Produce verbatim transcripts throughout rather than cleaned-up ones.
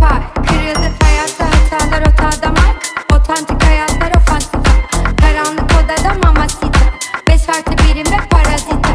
pay. Kırıldı hayatta hatalar otada mark. Otantik hayatlar ofansif. Karanlık odada mamacita. Beş artı birim ve parazita.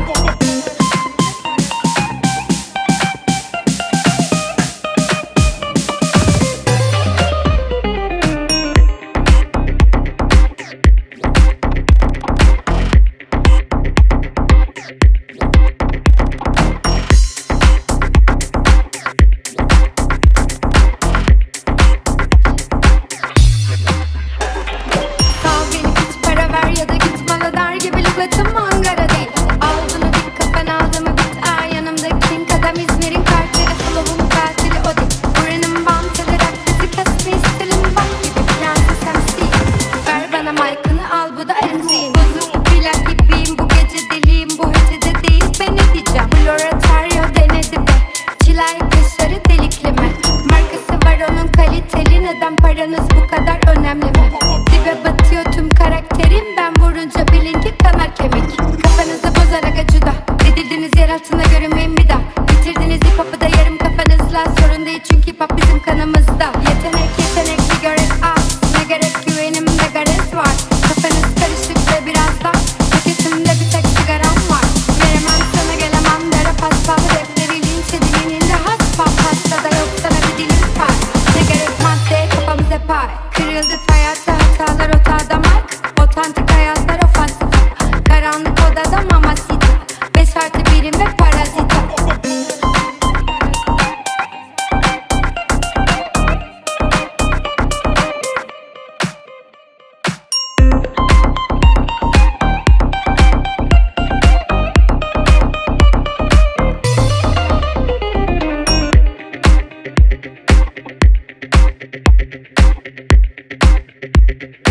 Lügatım Ankara değil. Al bunu dik kafan aldı mı bit. Aa yanımdaki king adam İzmir'in karteli. Flow'un katili o değil. Buranın banteli raktisi kesme istilim bak gibi. Prenses M C. Ver bana mic'ını al bu da enzin. Bozuk plak gibiyim bu gece deliyim. Bu hecede değil ben ne diyeceğim. Floratario denedi be. Çilay kaşları delikli mi? Markası var onun kaliteli. Neden paranız bu kadar önemli mi? Dibe batıyor tüm karakterim. Ben vurunca bilin ki kanar kemik. Kafanızı bozarak acıda. Edildiğiniz yer altına görünmeyin bir daha. Bitirdiniz hip hop'u da yarım kafanızla. Sorun değil çünkü hip hop bizim kanımızda. Yetenek yetenekli göret az. Ne gerek güvenimde garet var. Kafanız karışık ve biraz da paketimde bir tek sigaram var. Veremem sana gelemem dere paspal. Rapleri linç edilinin de has pop. Hastada yok sana bir dilim pay. Ne gerek madde kafamıza pay. Kırıldı hayatta hatalar otada mark. Otantik hayatlar ofansif. Karanlık odada mamacita. Beş artı birim ve parazita. Thank you.